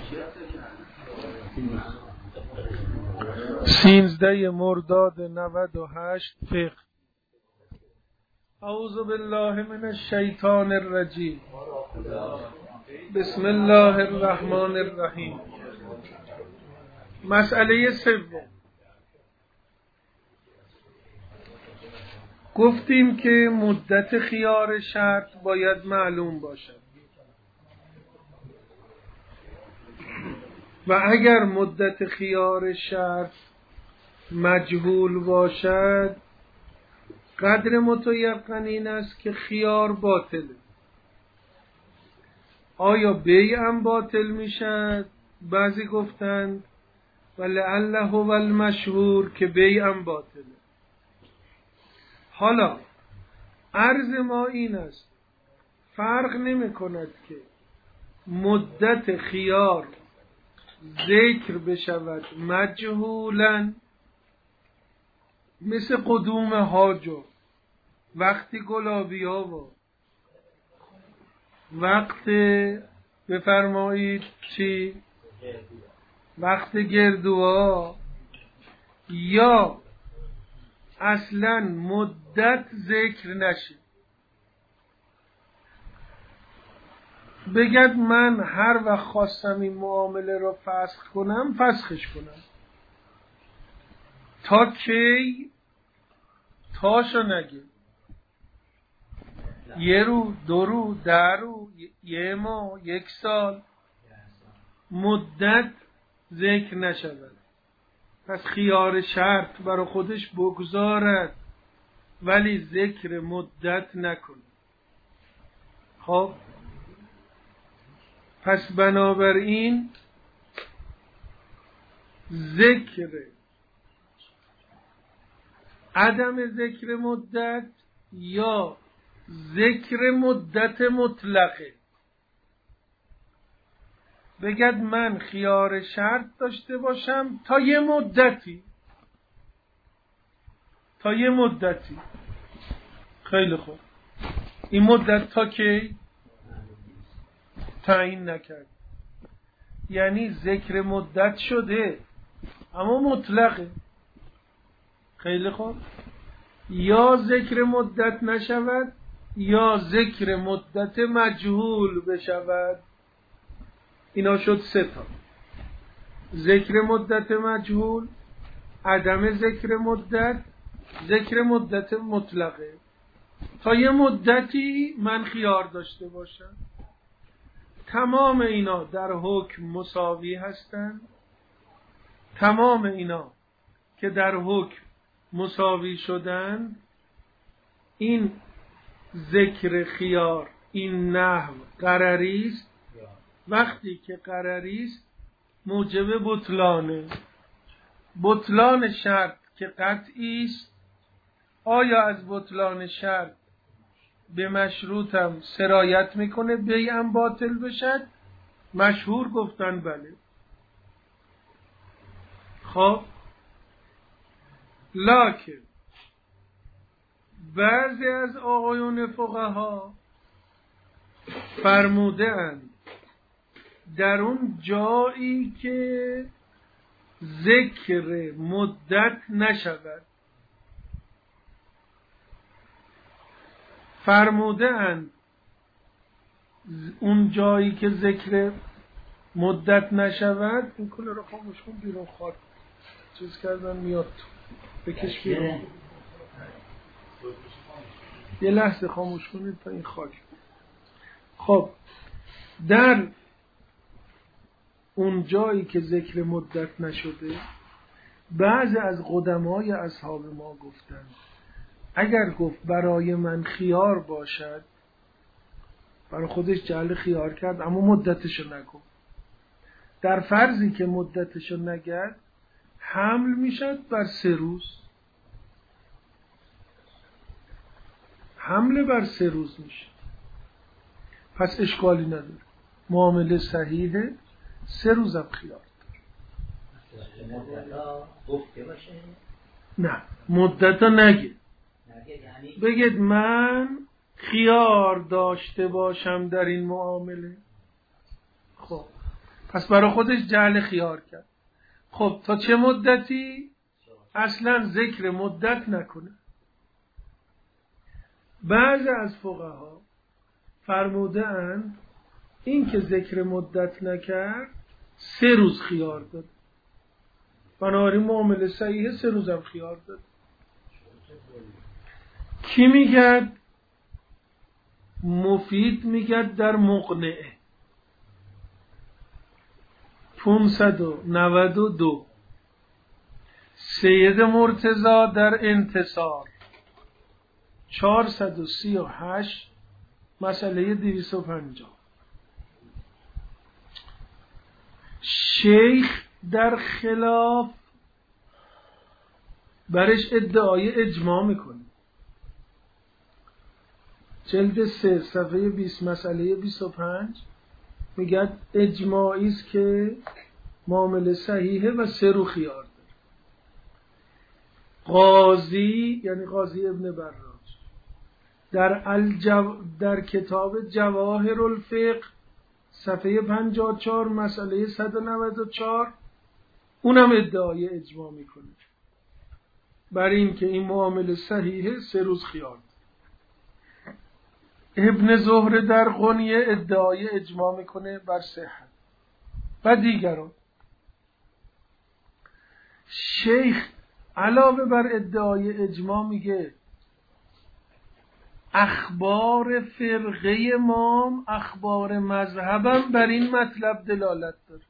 13 مرداد 98 فقه. اعوذ بالله من الشیطان الرجیم. بسم الله الرحمن الرحیم. مسئله سوم، گفتیم که مدت خیار شرط باید معلوم باشد و اگر مدت خیار شرط مجهول باشد قدر متیقن این است که خیار باطله. آیا بیع هم باطل میشد؟ بعضی گفتند ولعله هو المشهور که بیع هم باطله. حالا عرض ما این است فرق نمی کند که مدت خیار ذکر بشود مجهولا، مثل قدوم حاجو، وقتی گلابیا و وقت بفرمایید چی؟ وقت گردوها، یا اصلا مدت ذکر نشه. بگد من هر وقت خواستم این معامله را فسخ کنم فسخش کنم. تا کی؟ تاشو نگه. یه رو، دو رو، 10 رو، یه ماه، 1 سال مدت ذکر نشود. پس خیار شرط برای خودش بگذارد ولی ذکر مدت نکنه. خب پس بنابراین ذکر عدم ذکر مدت یا ذکر مدت مطلقه. بگد من خیار شرط داشته باشم تا یه مدتی، تا یه مدتی. خیلی خوب، این مدت تا کی؟ تعیین نکرد. یعنی ذکر مدت شده اما مطلقه. خیلی خوب، یا ذکر مدت نشود یا ذکر مدت مجهول بشود. اینا شد 3 تا: ذکر مدت مجهول، عدم ذکر مدت، ذکر مدت مطلقه. تا یه مدتی من خیار داشته باشم. تمام اینا در حکم مساوی هستند. تمام اینا که در حکم مساوی شدن، این ذکر خیار، این نحو غرری است. وقتی که غرری است موجب بطلانه. بطلان شرط که قطعی است، آیا از بطلان شرط به مشروطم سرایت میکنه بیعم باطل بشد؟ مشهور گفتن بله. خب لکن بعضی از آقایون فقها فرموده اند در اون جایی که ذکر مدت نشود، فرموده اند اون جایی که ذکر مدت نشود، این کل رو خاموش کن، بیرون خواهد چیز کردن میاد بکش بیرون. یه لحظه خاموش کنید تا این خاک. خب در اون جایی که ذکر مدت نشده، بعضی از قدمای اصحاب ما گفتن اگر گفت برای من خیار باشد، برای خودش جعل خیار کرد اما مدتشو نگفت. در فرضی که مدتشو نگرد حمل میشد بر 3 روز. حمله بر 3 روز میشه. پس اشکالی نداره، معامله صحیحه. 3 روزم خیار داره. نه، مدتا نگه. بگید من خیار داشته باشم در این معامله. خب پس برای خودش جعل خیار کرد. خب تا چه مدتی؟ اصلا ذکر مدت نکنه. بعضی از فقها فرموده اند این که ذکر مدت نکرد 3 روز خیار داد. بنابراین معامله صحیحه 3 روزم خیار داد. کی میگد؟ مفید میگد در مقنعه 592. سید مرتضی در انتصار 438 مسئله 250. شیخ در خلاف برش ادعای اجماع میکنه. جلد 3 صفحه 20 مسئله 25 میگه اجماعی است که معامله صحیحه و 3 رو خیار داره. قاضی یعنی قاضی ابن براج در کتاب جواهر الفقه صفحه 54 مسئله 194 اونم ادعای اجماع میکنه برای این که این معامله صحیحه 3 روز خیار داره. ابن زهره در غنیه ادعای اجماع میکنه بر صحت و دیگران. شیخ علاوه بر ادعای اجماع میگه اخبار فرقه ما، اخبار مذهبم بر این مطلب دلالت داره.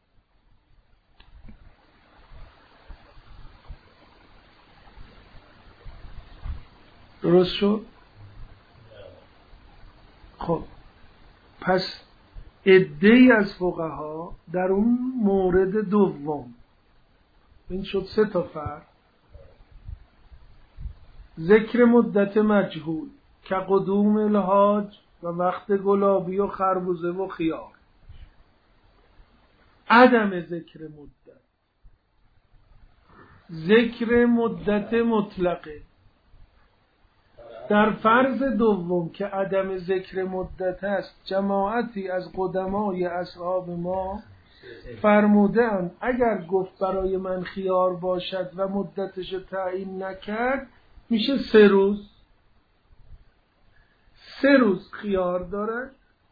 درست شد؟ خب پس عده‌ای از فقها در اون مورد دوم، این شد 3 تا فرق، ذکر مدت مجهول که قدوم الحاج و وقت گلابی و خربوزه و خیار، عدم ذکر مدت، ذکر مدت مطلقه. در فرض دوم که عدم ذکر مدت است، جماعتی از قدمای اصحاب ما فرمودند اگر گفت برای من خیار باشد و مدتش تعیین نکرد میشه 3 روز. 3 روز خیار دارد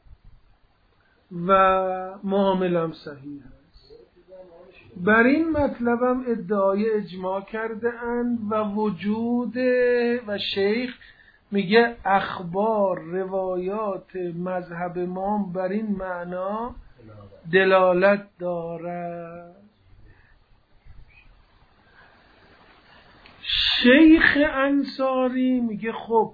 و معاملم صحیح است. بر این مطلبم ادعای اجماع کرده اند و وجود و شیخ میگه اخبار روایات مذهب ما بر این معنا دلالت دارد. شیخ انصاری میگه خب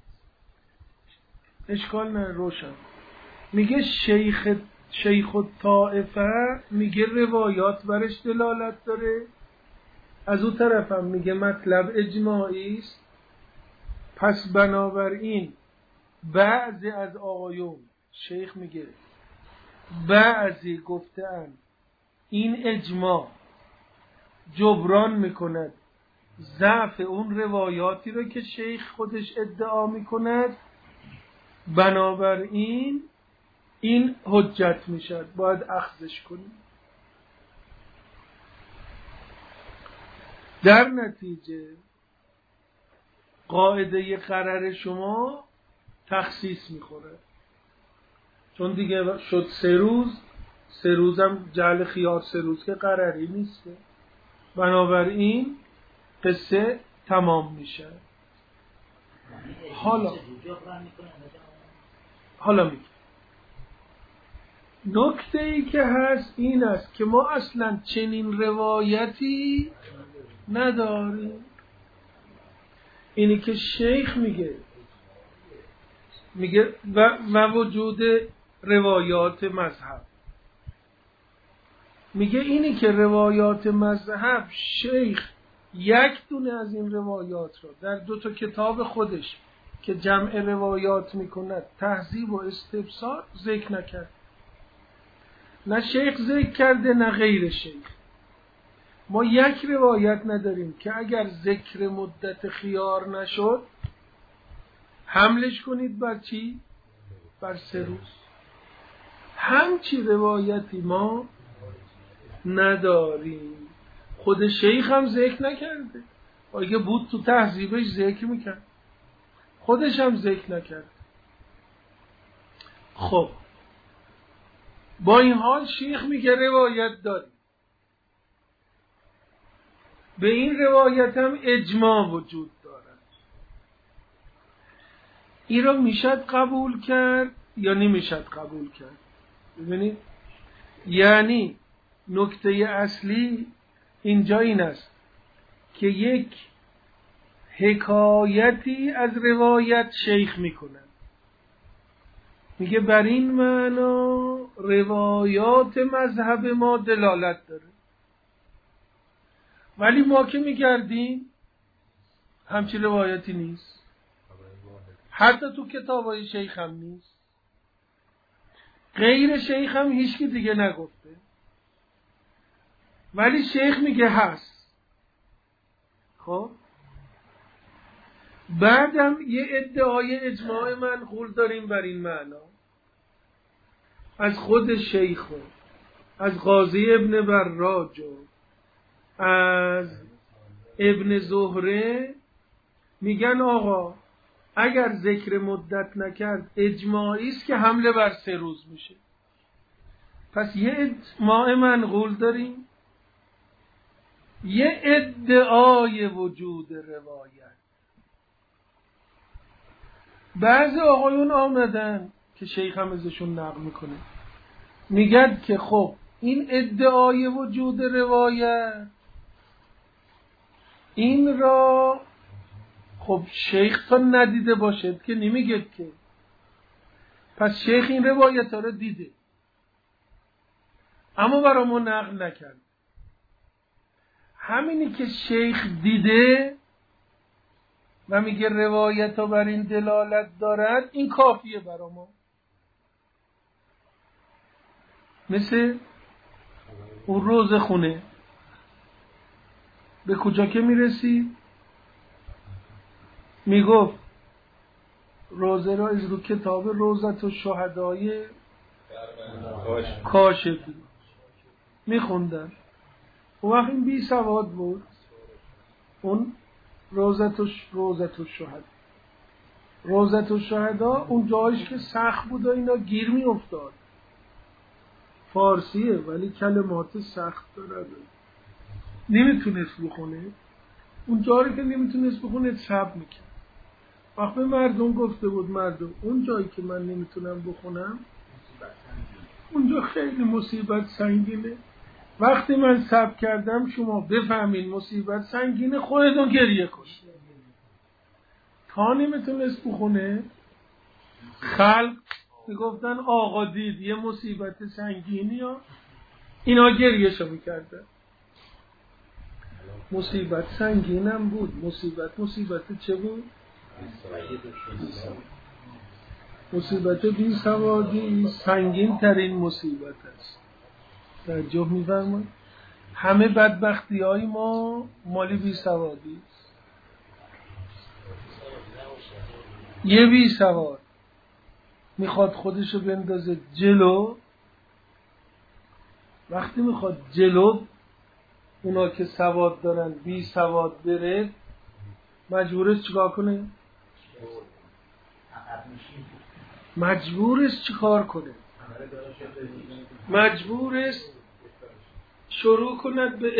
اشکال نه، روشن. میگه شیخ الطائفه میگه روایات برش دلالت داره، از اون طرف هم میگه مطلب اجماعی است. پس بنابراین بعضی از آقایون، شیخ میگه بعضی گفتن این اجماع جبران میکند ضعف اون روایاتی رو که شیخ خودش ادعا میکند، بنابراین این حجت میشد، باید اخذش کنیم. در نتیجه قاعده قرار شما تخصیص میخوره، چون دیگه شد 3 روز، 3 روزم جعل خیار 3 روز که قراری نیسته، بنابراین قصه تمام میشه. حالا میگه نکته ای که هست این است که ما اصلا چنین روایتی نداریم. اینی که شیخ میگه و وجود روایات مذهب، میگه اینی که روایات مذهب شیخ 1 دونه از این روایات رو در 2 تا کتاب خودش که جمع روایات میکند تهذیب و استبصار ذکر نکرد. نه شیخ ذکر کرده نه غیر شیخ. ما 1 روایت نداریم که اگر ذکر مدت خیار نشد حملش کنید بر چی؟ بر 3 روز. همچی روایتی ما نداریم. خود شیخ هم ذکر نکرده، اگه بود تو تهذیبش ذکر میکرد، خودش هم ذکر نکرد. خب با این حال شیخ میگه روایت داریم، به این روایت هم اجماع وجود دارد. این رو میشد قبول کرد یا نمیشد قبول کرد؟ ببینید، یعنی نکته اصلی اینجا این است که یک حکایتی از روایت شیخ میکنه، میگه بر این معنا روایات مذهب ما دلالت داره، ولی ما که میگردیم همچین روایتی نیست، حتی تو کتابای شیخ هم نیست، غیر شیخ هم هیچکی دیگه نگفته، ولی شیخ میگه هست. خب بعدم یه ادعای اجماع منقول داریم بر این معنا از خود شیخ و از قاضی ابن براج و از ابن زهره، میگن آقا اگر ذکر مدت نکرد اجماعی است که حمله بر 3 روز میشه. پس یه اجماع منقول داریم، یه ادعای وجود روایت. بعضی آقایون آمدن که شیخ هم ازشون نقل میکنه، میگن که خب این ادعای وجود روایت این را خب شیخ تا ندیده باشد که نمیگه که، پس شیخ این روایت ها رو دیده اما برامون نقل نکرد. همینی که شیخ دیده و میگه روایت ها بر این دلالت دارد، این کافیه برا ما. مثل اون روز خونه به کجا که میرسید میگفت روزه را از رو کتاب روزت و شهدای کاشفی میخوندن. اون وقت این بی سواد بود، اون روزت و شهدا اون جایش که سخت بود و اینا گیر می افتاد. فارسیه ولی کلمات سخت داره، نمیتونست بخونه. اون جایی که نمیتونست بخونه صبر میکرد. وقتی مردم گفته بود مردم اون جایی که من نمیتونم بخونم اونجا خیلی مصیبت سنگینه، وقتی من صبر کردم شما بفهمین مصیبت سنگینه خودتون گریه کنید. تا نمیتونست بخونه خلق میگفتن آقا دید یه مصیبت سنگینی ها، اینا گریهشو میکردن. مصیبت سنگینم بود. مصیبت چه بود؟ مصیبت بی سوادی سنگین ترین مصیبت است. توجه می‌فرمایید؟ همه بدبختی های ما مالی بی سوادی است. یه بی سواد میخواد خودشو بندازه جلو، وقتی میخواد جلو اونا که سواد دارن بی سواد بره، مجبورست چیکار کنه؟ مجبورست شروع کند به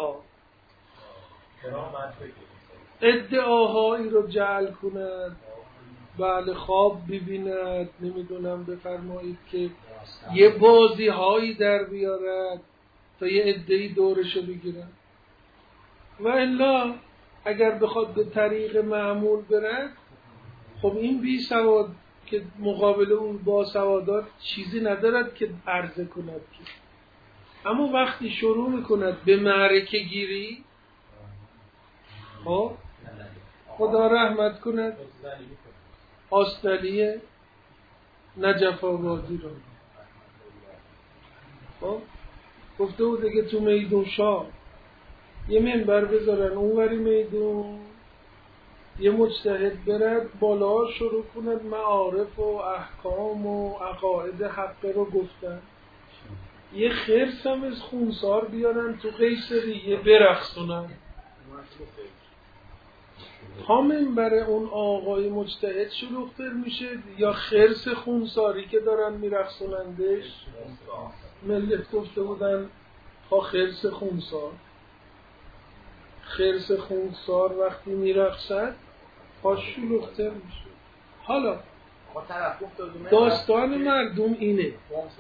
ادعاهایی رو جعل کند، بله خواب ببیند، نمیدونم بفرمایید که یه بازی هایی در بیارد تا یه ادعی دورشو بگیرن. و الا اگر بخواد به طریق معمول برد، خب این بی سواد که مقابل اون با سوادات چیزی ندارد که عرضه کند که. اما وقتی شروع میکند به معرکه گیری، خب خدا رحمت کند آستالی نجف آبادی رو، خب گفته بود که تو میدون شاه یه منبر بذارن، اونوری میدون یه مجتهد برد بالا شروع کند معارف و احکام و عقاید حق رو گفتن. یه خرس هم از خونسار بیارن تو قیصریه برقصونن. تا منبر اون آقای مجتهد شلوغ‌تر میشه یا خرس خونساری که دارن میرقصونندش؟ ملت گفته بودن تا خرس خونسار. خرس خونسار وقتی میرقصد تا شلوغ‌تر میشه. حالا داستان مردم اینه.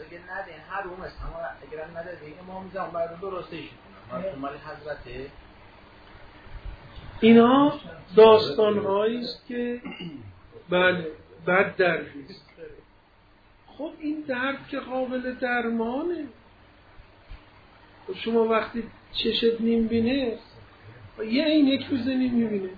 اینا داستان‌هایی است که بله بد دردیست. خب این درد که قابل درمانه. شما وقتی چشت نیم بینه یه عینک بزنی میبینه.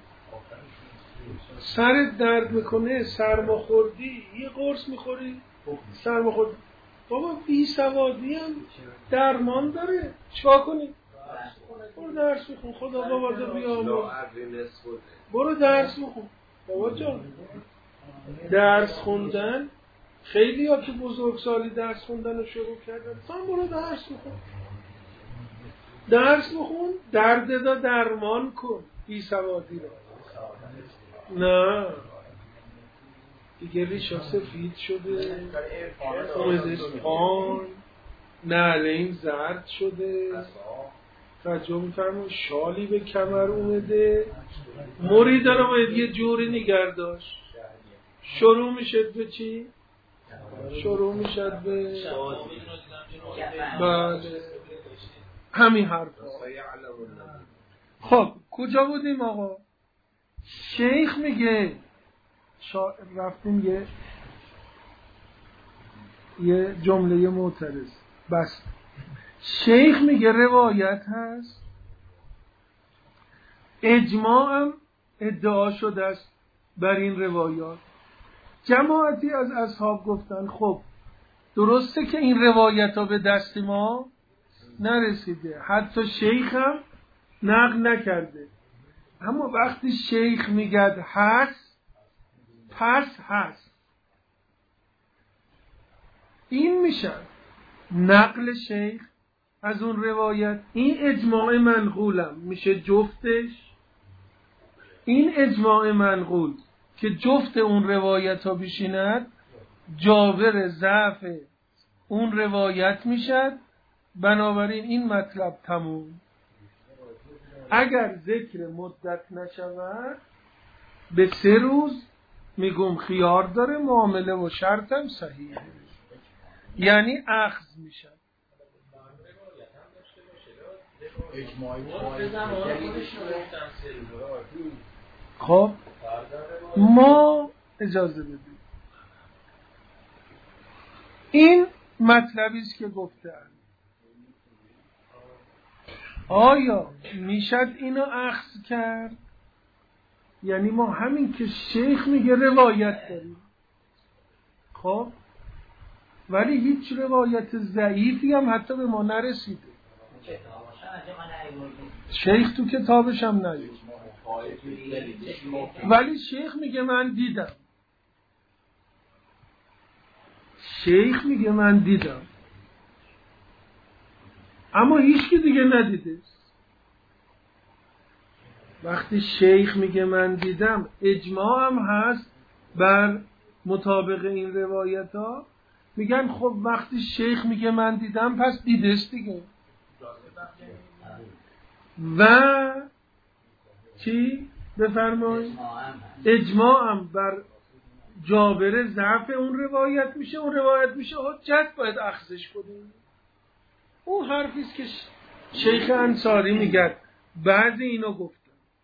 سرت درد میکنه، سرما خوردی، یه قرص میخوری، سرما خوردی. بابا بی سوادی هم درمان داره. چیکار کنی؟ برو درس بخون. خدا بابا تو بیامرز. برو درس بخون. بابا جان درس خوندن خیلی ها که بزرگسالی درس خوندن رو شروع کردن. تو برو درس بخون. درس بخون، درد دا درمان کن. بی سوادی رو نه دیگه ریشا سفید شده، اومده پان، نعلین زرد شده، توجه می‌فرمون شالی به کمر اومده، مرید رو باید یه جوری نگه داشت. شروع میشد به چی؟ شروع میشد به بله همین حرف. خب کجا بودیم آقا؟ شیخ میگه رفتیم یه جمله معترض بس. شیخ میگه روایت هست، اجماع هم ادعا شده است بر این روایات. جماعتی از اصحاب گفتن خب درسته که این روایت ها به دست ما نرسیده، حتی شیخ هم نقل نکرده، اما وقتی شیخ میگه هست پس هست. این میشه نقل شیخ از اون روایت. این اجماع منقولم میشه جفتش. این اجماع منقول که جفت اون روایت ها بشیند جابر ضعف اون روایت میشد. بنابراین این مطلب تموم. اگر ذکر مدت نشود به 3 روز میگم خیار داره، معامله و شرطم صحیحه، یعنی اخذ میشد. خب ما اجازه بدیم. این مطلبی است که گفتم. آیا میشد اینو اخذ کرد؟ یعنی ما همین که شیخ میگه روایت داریم، خب ولی هیچ روایت ضعیفی هم حتی به ما نرسیده. شیخ تو کتابش هم نیست، ولی شیخ میگه من دیدم. شیخ میگه من دیدم، اما هیچ کی دیگه ندیده. وقتی شیخ میگه من دیدم، اجماع هم هست بر مطابق این روایت ها. میگن خب وقتی شیخ میگه من دیدم پس دیدست دیگه. و چی؟ بفرمایید. اجماع هم بر جابر ضعف اون روایت میشه. اون روایت میشه حجت، باید اخذش کنیم. اون حرفیست که شیخ انصاری میگه. بعضی اینو گفتن،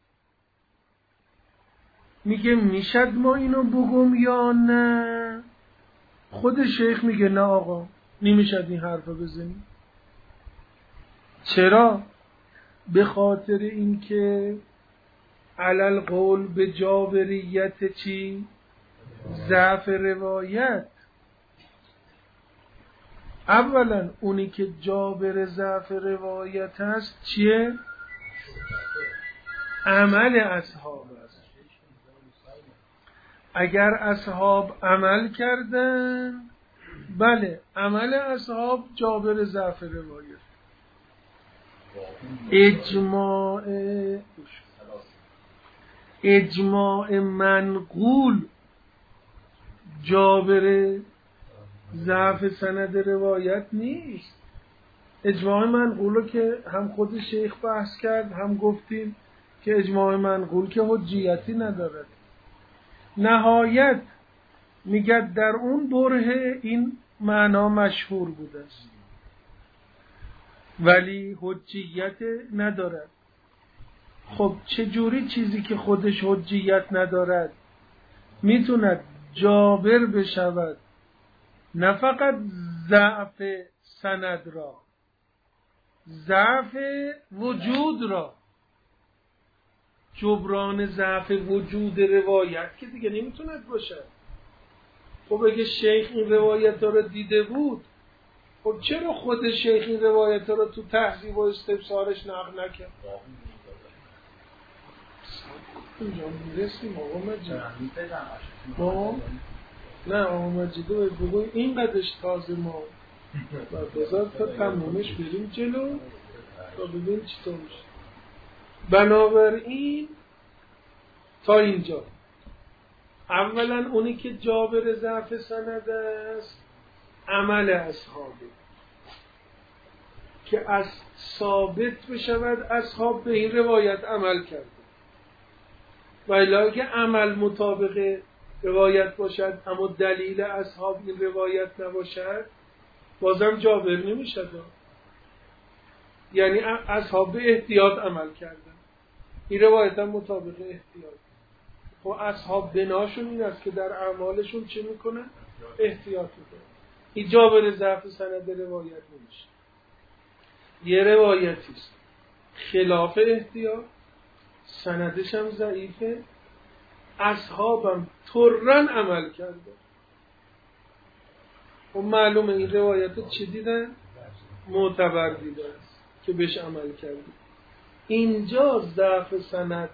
میگه میشد ما اینو بگم یا نه؟ خود شیخ میگه نه آقا نمیشد این حرفو بزنی. چرا؟ به خاطر اینکه علل قول به جابریت چی؟ ضعف روایت. اولا اونی که جابر ضعف روایت هست چیه؟ عمل اصحاب است. اگر اصحاب عمل کردن بله، عمل اصحاب جابر ضعف روایت. اجماع منقول جابر ضعف سند روایت نیست. اجماع منقول رو که هم خود شیخ بحث کرد، هم گفتیم که اجماع منقول که حجیتی ندارد. نهایت میگه در اون بره این معنا مشهور بوده است ولی حجیت ندارد. خب چجوری چیزی که خودش حجیت ندارد میتوند جابر بشود؟ نه فقط ضعف سند را، ضعف وجود را. جبران ضعف وجود روایت که دیگه نمیتوند باشد. خب اگه شیخ این روایت ها را دیده بود، خب چرا خود شیخ این روایت ها را تو تهذیب و استبصارش نقل نکرد؟ اینجا میرسیم آقا مجید. نه آقا مجید بگوی این قدش تازه ما بذار تا تمومش بریم جلو تا ببین چطور میشه. بنابراین تا اینجا اولا اونی که جابر ضعف سند است عمل اصحابه که از ثابت بشود اصحاب به این روایت عمل کرده. و الا که عمل مطابق روایت باشد اما دلیل اصحاب این روایت نباشد بازم جابر نمیشد. یعنی اصحاب به احتیاط عمل کردن، این روایت هم مطابق احتیاط. خب اصحاب بناشون این است که در اعمالشون چه میکنن؟ احتیاط میکنن. این جابر ضعف سند روایت نمیشه. یه روایتی است خلاف احتیاط، سندش هم ضعیفه، اصحابم طرن عمل کرده. و معلومه این روایت چی دیدن؟ معتبر دیدن که بهش عمل کرده. اینجا ضعف سند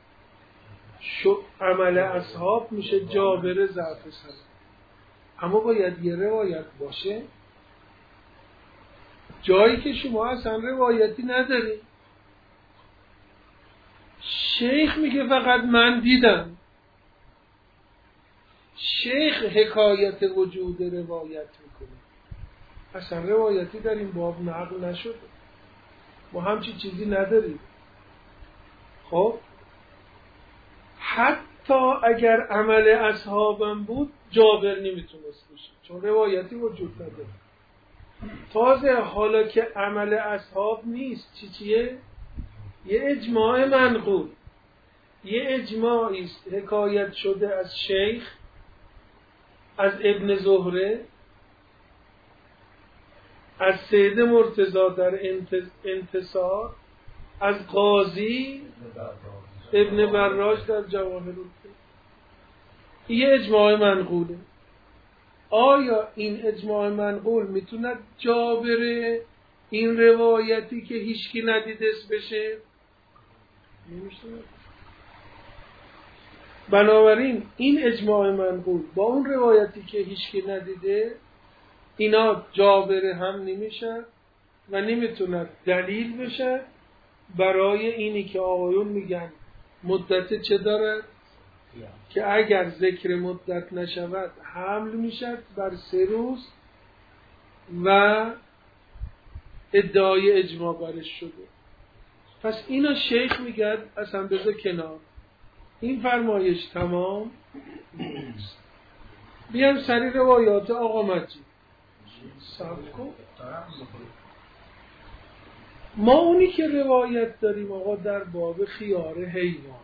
عمل اصحاب میشه جابر ضعف سند. اما باید یه روایت باشه جایی که شما اصلا روایتی نداری. شیخ میگه فقط من دیدم. شیخ حکایت وجود روایت میکنه، اصلا روایتی در این باب نقل نشده. ما همچی چیزی نداریم. خب حتی اگر عمل اصحابم بود جابر نمیتونست باشه چون روایتی وجود نداره. تازه حالا که عمل اصحاب نیست چیه؟ یه اجماع منقول، یه اجماعی است حکایت شده از شیخ، از ابن زهره، از سید مرتضی در انتصار، از قاضی ابن براج در جواهر الفقه. این اجماع منقوله. آیا این اجماع منقول میتونه جابر این روایتی که هیچکی ندیدست بشه؟ نمیشه. بنابراین این اجماع منقول با اون روایتی که هیچکی ندیده اینا جابر هم نمیشه و نمیتونه دلیل بشه برای اینی که آقایون میگن مدت چه دارد که اگر ذکر مدت نشود حمل میشد بر 3 روز و ادعای اجماع برش شده. پس اینا شیخ میگه اصلا بذار کنار، این فرمایش تمام نیست. بیام سری روایات آقا مجید صبر کن. ما اونی که روایت داریم آقا در باب خیار حیوان،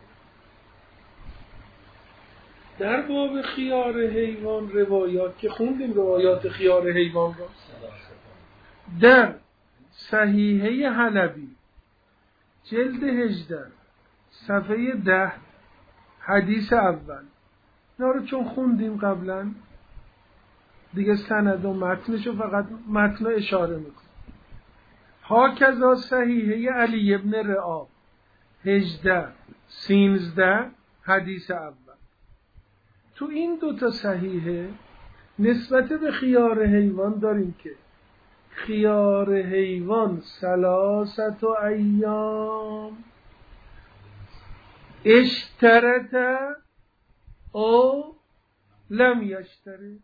در باب خیار حیوان روایات که خوندیم روایات خیار حیوان را در صحیحه حلبی جلد 18 صفحه 10 حدیث اول، اینا رو چون خوندیم قبلا دیگه سند و متنشو فقط متن اشاره میکنم. هاکذا صحیحه علی ابن رعاب 18 13 حدیث اول. تو این 2 صحیحه نسبت به خیار حیوان داریم که خیار حیوان 3 ایام اشترط او لم یشترط.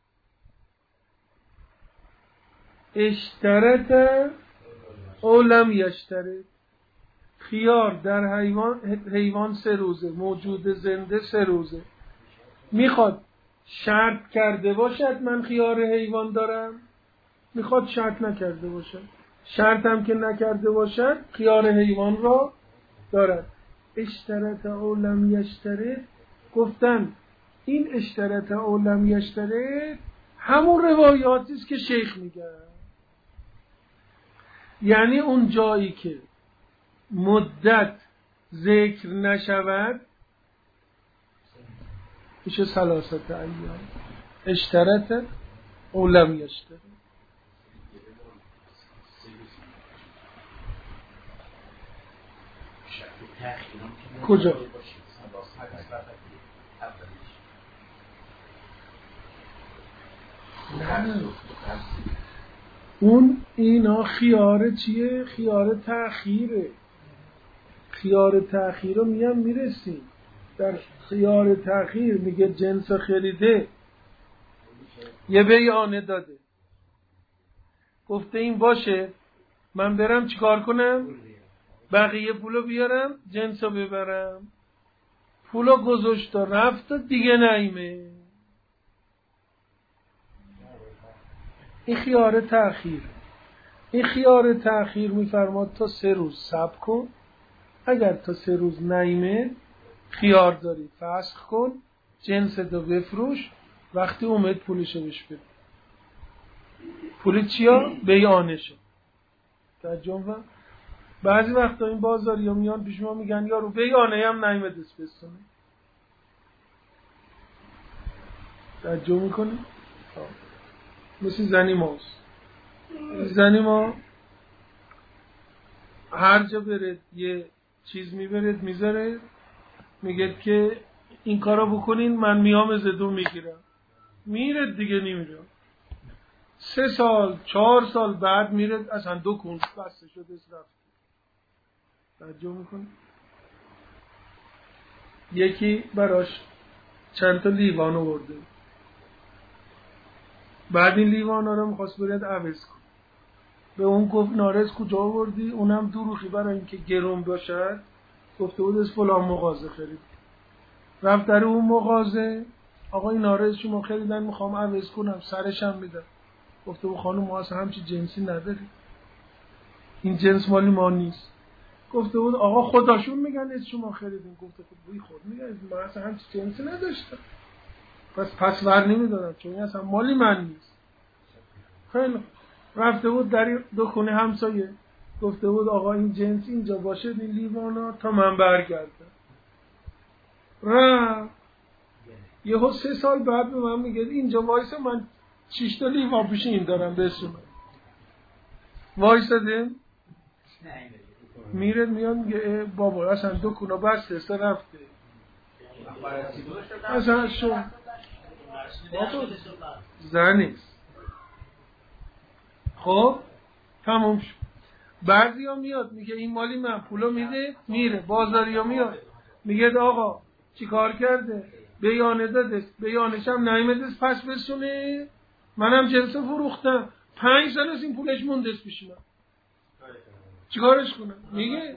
اشترط او لم یشترط. خیار در حیوان 3 روزه، موجود زنده 3 روزه. میخواد شرط کرده باشد من خیار حیوان دارم، میخواد شرط نکرده باشد. شرط هم که نکرده باشد خیار حیوان را دارد. اشترط او لم یشترط گفتن این اشترط او لم یشترط همون روایاتی است که شیخ میگه. یعنی اون جایی که مدت ذکر نشود میشه 3 ایام اشترط او لم یشترط. کجا؟ اون اینا خیار چیه؟ خیار تأخیره. خیار تأخیر رو میرسیم. در خیار تأخیر میگه جنس خریده، یه بیانه داده، گفته این باشه، من برم چیکار کنم؟ بقیه پولو بیارم جنسو ببرم. پولو گذاشت و رفت و دیگه نایمه. این خیار تأخیر. این خیار تأخیر میفرماد تا 3 روز صبر کن، اگر تا 3 روز نایمه خیار داری فسخ کن، جنس دو بفروش، وقتی اومد پولشو بهش بده. پول چیا؟ بیانشو. ترجمه. بعضی وقتا این بازاری ها میان پیش ما میگن یارو بیانه هم نیمه دست بستونه. ترجمه میکنه مثل زنی ماست. زنی ما هر جا برد یه چیز میبرد میذاره، میگه که این کارا بکنین من میام زدون میگیرم. میرد دیگه نمیره. 3 سال 4 سال بعد میرد اصلا 2 کون بسته شده رفت. ترجمه میکنه. یکی براش چند تا لیوان آورده، بعد این لیوان ها رو میخواست برید عوض کن. به اون گفت نارس کجا آوردی؟ اونم دروخی برای اینکه گرون باشد گفته بود از فلان مغازه خرید. رفت در اون مغازه، آقا این نارس شما خریدن میخوام عوض کنم، سرشم میدم. گفته بود خانم ما اصلا همچی جنسی نداریم، این جنس مالی ما نیست. گفته بود آقا خداشون میگن از شما خریدین. گفته خود بوی خود میگن من اصلا همچی جنسی نداشتم، پس ور نمیدادم چون اصلا مالی من نیست. خیلی رفته بود در 2 خونه همسایه، گفته بود آقا این جنس اینجا باشه این لیوانا تا من برگردم. یهو 3 سال بعد به من میگه اینجا وایسا من 6 تا لیوان پیش این دارم بسونه. وایساده میره میاد میگه بابا اصلا 2 کونه بسته سه رفته اصلا شو زنیست. خب تموم شد. بعضی ها میاد میگه این مالی من، پولو میده میره. بازاری ها میاد میگه آقا چی کار کرده؟ بیانه داده، بیانش هم نیمدست پس بسونه، منم جنس فروختم 5 سال از این پولش موندست پیش من، چی کارش کنم؟ میگه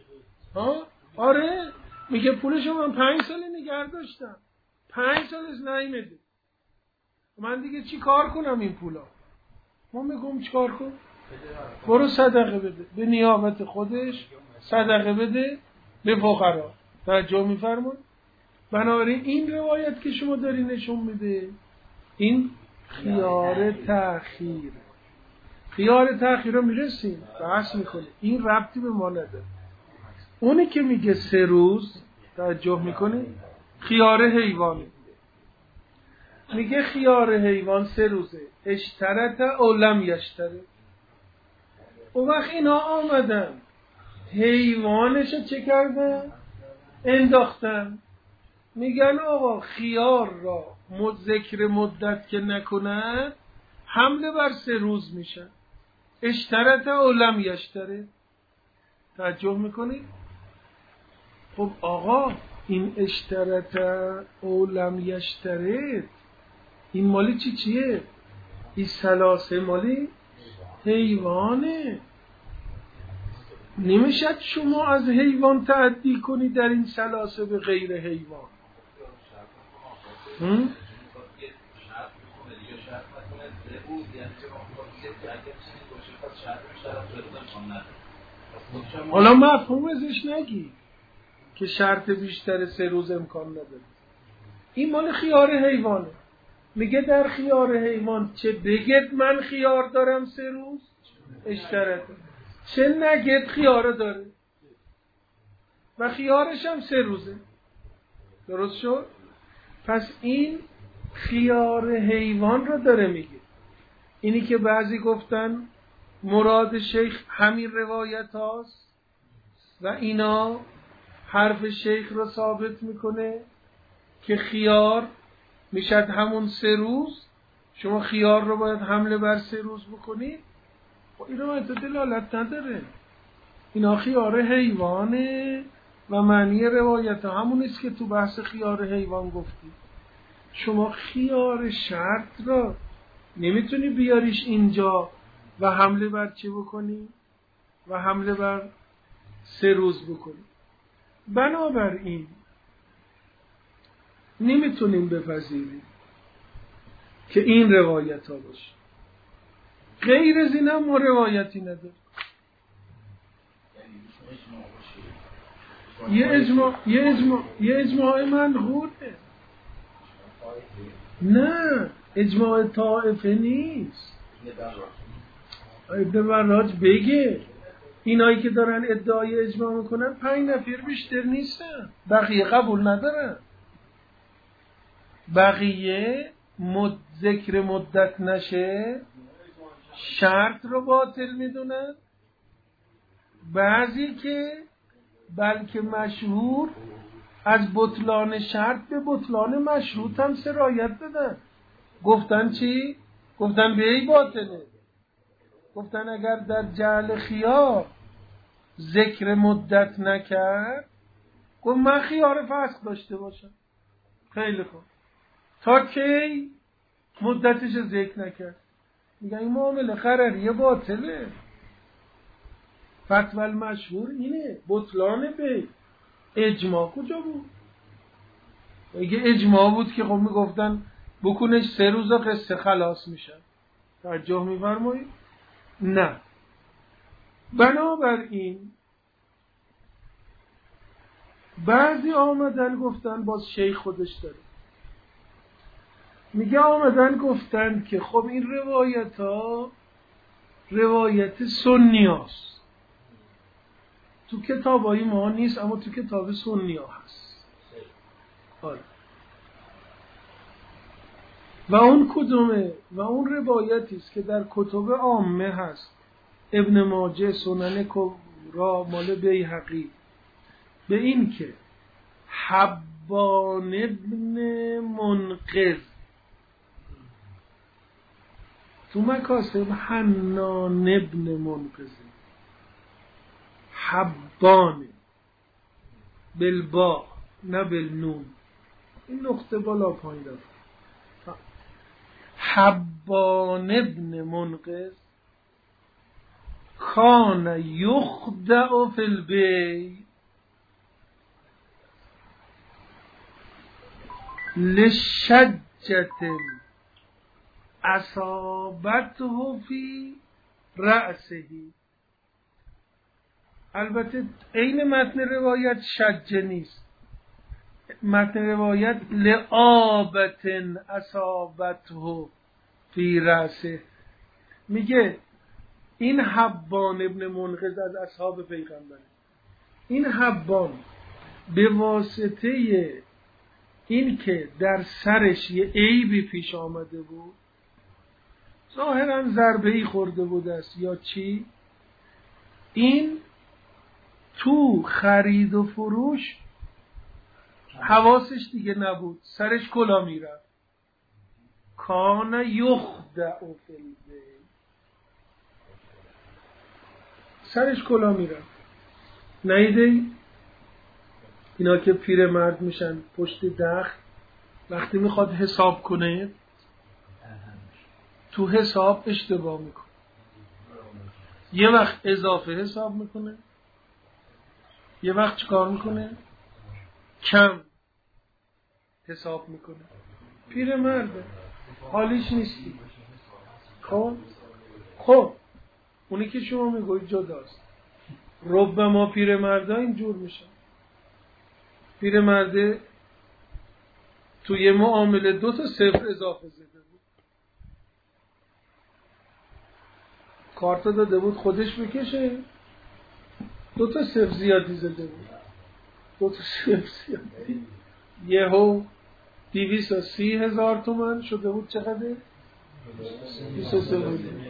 آره میگه پولشو من 5 سال نگه داشتم، 5 سال از نیمده، من دیگه چی کار کنم این پولا؟ ما میگم چی کار کن؟ برو صدقه بده، به نیابت خودش صدقه بده به فقرا. توجه میفرمون. بنابراین این روایت که شما داری نشون میده این خیار تأخیر. خیار تأخیر رو میرسیم بحث میکنه، این ربطی به ما نداره. اونی که میگه 3 روز توجه میکنه خیار حیوانی، میگه خیار حیوان 3 روزه اشترط او لم یشترط. اون وقت اینا آمدن حیوانشو چه کردن؟ انداختن. میگن آقا خیار را ذکر مدت که نکنن حمله بر 3 روز میشن. اشترط او لم یشترط. توجه میکنید؟ خب آقا این اشترط او لم یشترط این مالی چیه؟ این ثلاثه مالی حیوانه. نمیشد شما از حیوان تعدی کنی در این ثلاثه به غیر حیوان. حالا مفهوم ازش نگی که شرط بیشتر 3 روز امکان نداره. این مال خیار حیوانه. میگه در خیار حیوان چه بگید من خیار دارم 3 روز اشترطه، چه نگید خیار داره و خیارش هم 3 روزه. درست شد؟ پس این خیار حیوان رو داره میگه. اینی که بعضی گفتن مراد شیخ همین روایت هاست و اینا حرف شیخ رو ثابت میکنه که خیار میشد همون 3 روز. شما خیار رو باید حمله بر 3 روز بکنید. این روایت دلالت نداره. اینا خیار حیوانه و معنی روایت همون است که تو بحث خیار حیوان گفتی. شما خیار شرط رو نمیتونی بیاریش اینجا و حمله بر چی بکنی؟ و حمله بر 3 روز بکنی. بنابراین نمیتونیم بپذیریم که این روایت ها باشه. غیر از این هم روایتی نداره. یه اجماع منقوله. نه اجماع طائفه نیست. ابن وراج بگه اینایی که دارن ادعای اجماع میکنن 5 نفر بیشتر نیستن، بقیه قبول ندارن. بقیه ذکر مدت نشه شرط رو باطل میدونن. بعضی که بلکه مشهور از بطلان شرط به بطلان مشروط هم سرایت دادن. گفتن چی؟ گفتن به ای باطله. گفتن اگر در جعل خیار ذکر مدت نکرد، گفت من خیار فسخ داشته باشم. خیلی خوب. تا کی مدتش ذکر نکرد؟ میگن این معامله قرریه باطله. فتوی المشهور اینه. بطلان به اجماع کجا بود؟ اگه اجماع بود که خب میگفتن بکنش 3 روز قصه خلاص میشن. توجه میفرمایید؟ نه. بنابراین بعضی آمدن گفتن، باز شیخ خودش داره میگه، آمدن گفتن که خب این روایت ها روایت سنی هست. تو کتابای ما نیست اما تو کتاب سنی ها هست. آره. و اون کدومه؟ و اون روایتی است که در کتب عامه هست. ابن ماجه، سنن کبرا، مال بیهقی، به این که حبان ابن منقذ تو مکاسب حنان ابن منقذ، حبان بالبا نه بالنون، این نقطه بالا پایین رفت. حبان ابن منقذ کان یخدع فی البیع لشجة اصابته فی رأسه. البته عین متن روایت شجه نیست. متن روایت لعابت اصابته فی رأسه. میگه این حبان ابن منقذ از اصحاب پیغمبر، این حبان به واسطه این که در سرش یه عیبی پیش آمده بود، ظاهراً ضربه‌ای خورده بود است یا چی، این تو خرید و فروش حواسش دیگه نبود، سرش کلا میرفت. کان یخدع فی البیت، سرش کلا میرن. نیده اینا که پیر مرد میشن پشت دخت، وقتی میخواد حساب کنه تو حساب اشتباه میکنه، یه وقت اضافه حساب میکنه، یه وقت چیکار میکنه؟ کم حساب میکنه. پیر مرده، حالیش نیستی. خب اونی که شما میگوید جداست. ربما پیر مرده اینجور میشه. پیر مرده توی معامله 2 تا 0 اضافه زده بود، کارتا داده بود خودش بکشه، 2 تا 0 زیادی زده بود، 2 تا 0 زیادی، یهو 230,000 تومان شده بود. چقدر؟ 23 میلیون.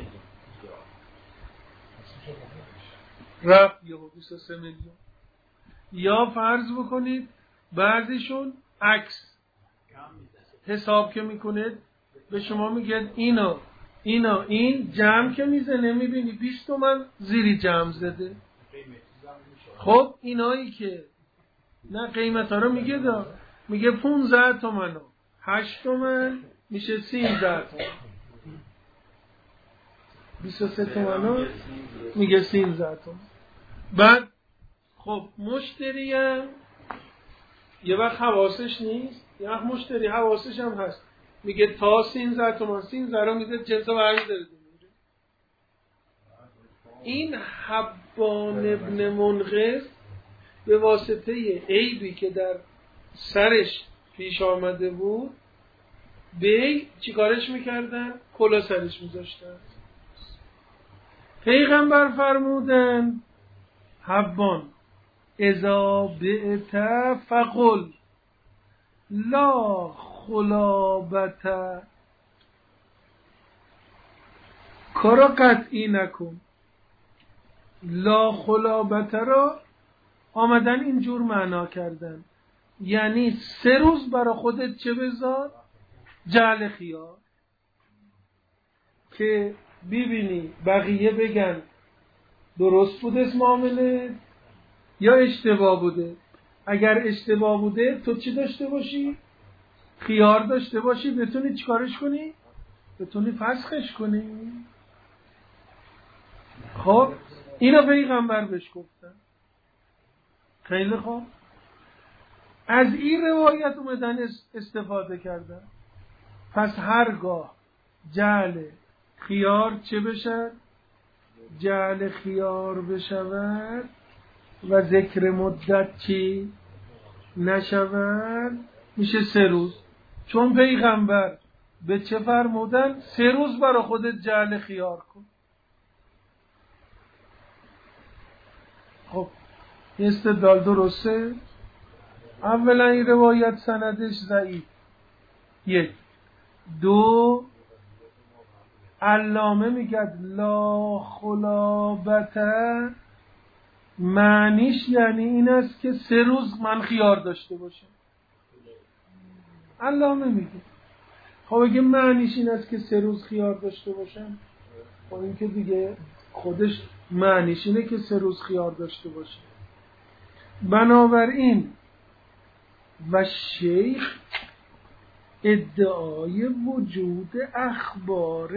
رفت یهو 23 میلیون. یا فرض بکنید بعضیشون عکس حساب که میکنه به شما میگه این جمع که میزنه میبینی 20 تومن زیری جمع زده. خب اینایی که نه قیمت ها رو میگه 15 تومن و 8 تومن میشه 13 تومن، 23 تومن و میگه 13 تومن. بعد خب مشتری هم یه وقت حواسش نیست، یه وقت مشتری حواسش هم هست، میگه تا 13 تومن، 13 رو میده جنسا برمی‌داره. این حبان ابن منقذ به واسطه عیبی که در سرش پیش آمده بود به چیکارش میکردن؟ کلا سرش میذاشتن. پیغمبر فرمودن حبان اذا بعت فقل لا خلابت، کارا قطعی نکن. لا خلابت را آمدن اینجور معنا کردن، یعنی 3 روز برا خودت چه بذار؟ جعل خیار، که ببینی بقیه بگن درست بوده اسم معامله یا اشتباه بوده. اگر اشتباه بوده تو چی داشته باشی؟ خیار داشته باشی، بتونی چیکارش کنی؟ بتونی فسخش کنی. خب اینو پیغمبر بهش گفتن. خیلی خوب، از این روایت اومدن استفاده کردن. پس هرگاه جعل خیار چه بشد؟ جعل خیار بشود و ذکر مدت چی نشود، میشه 3 روز. چون پیغمبر به چه فرمودن؟ 3 روز برا خودت جعل خیار کن. خب این استدلال درسته؟ اولا این روایت سندش ضعیف. 1. 2 علامه میگد لا خلابت معنیش یعنی این است که 3 روز من خیار داشته باشم. علامه میگه خب اگه معنیش این است که 3 روز خیار داشته باشم، خب این که دیگه خودش معنیش اینه که 3 روز خیار داشته باشه. بنابراین و شیخ ادعای وجود اخبار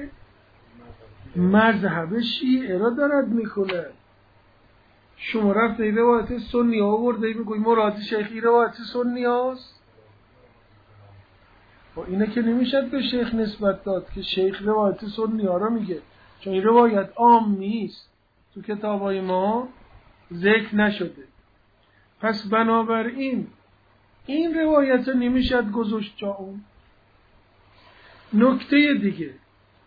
مذهب شیعه را دارد میکنه. شما رفته روایت سنی ها آورده میگوی مراد شیخی روایت سنی هاست. با اینه که نمیشد به شیخ نسبت داد که شیخ روایت سنی ها را میگه، چون این روایت عام نیست، تو کتابای ما ذکر نشده. پس بنابراین این روایت رو نمیشد گذاشت جا اون. نکته دیگه،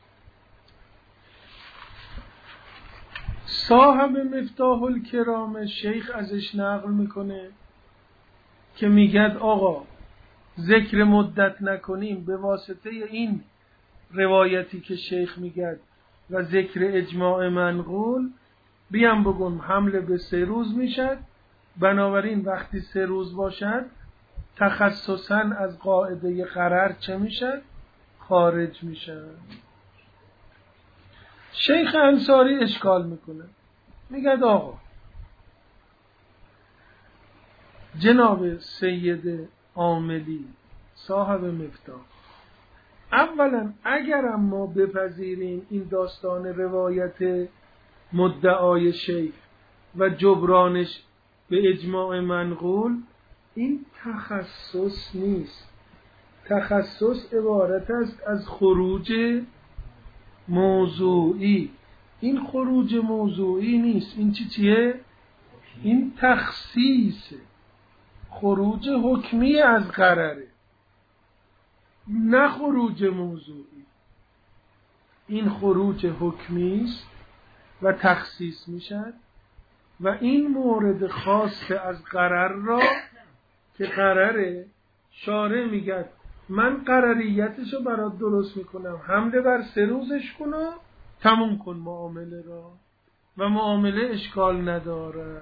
صاحب مفتاح الکرام شیخ ازش نقل میکنه که میگد آقا ذکر مدت نکنیم به واسطه این روایتی که شیخ میگد و ذکر اجماع منقول، بیام بگم حمله به 3 روز میشد. بنابراین وقتی 3 روز باشد تخصصاً از قاعده قرر چه میشد؟ خارج میشن. شیخ انصاری اشکال میکنه، میگه آقا جناب سید عاملی صاحب مفتاح، اولا اگر ما بپذیریم این داستان روایت مدعای شیخ و جبرانش به اجماع منقول، این تخصص نیست. تخصص عبارت است از خروج موضوعی. این خروج موضوعی نیست، این چیه؟ این تخصیصه، خروج حکمی از قراره، نه خروج موضوعی. این خروج حکمی است و تخصیص میشد و این مورد خاص از قرار را که قراره شارع میگه من قرریتشو برات درست میکنم، حمله بر 3 روزش کنم، تموم کن معامله را و معامله اشکال نداره.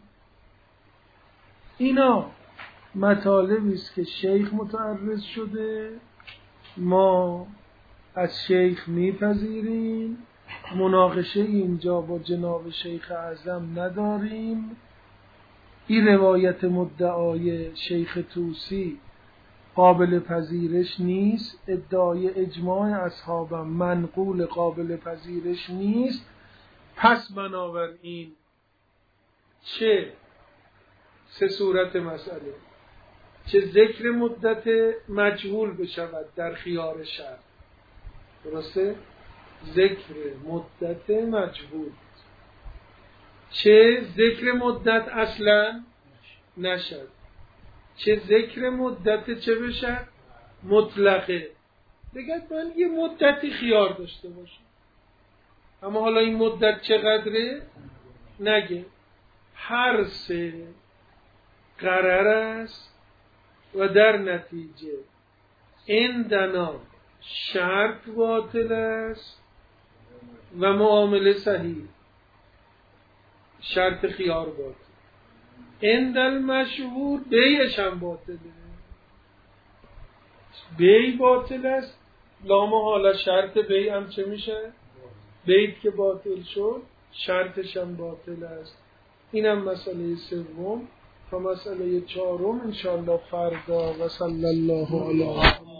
اینا مطالبی است که شیخ متعرض شده، ما از شیخ میپذیریم، مناقشه اینجا با جناب شیخ اعظم نداریم. این روایت مدعای شیخ طوسی قابل پذیرش نیست، ادعای اجماع اصحابم منقول قابل پذیرش نیست. پس بنابراین چه 3 صورت مسئله، چه ذکر مدت مجهول بشود در خیار شرط، درسته؟ ذکر مدت مجهول، چه ذکر مدت اصلا نشد، چه ذکر مدت چه بشد مطلقه، بگید من یه مدتی خیار داشته باشم، اما حالا این مدت چقدره نگه. هر 3 قرار است و در نتیجه عندنا شرط باطل است و معامله صحیح، شرط خیار باطل. عند المشهور بیعش هم باطله، بیع باطل است، لا محاله شرط بیع هم چه میشه؟ بیع که باطل شد شرطش هم باطل است. اینم مسئله 3 تا مسئله 4 انشاءالله فردا. و صلی الله علیه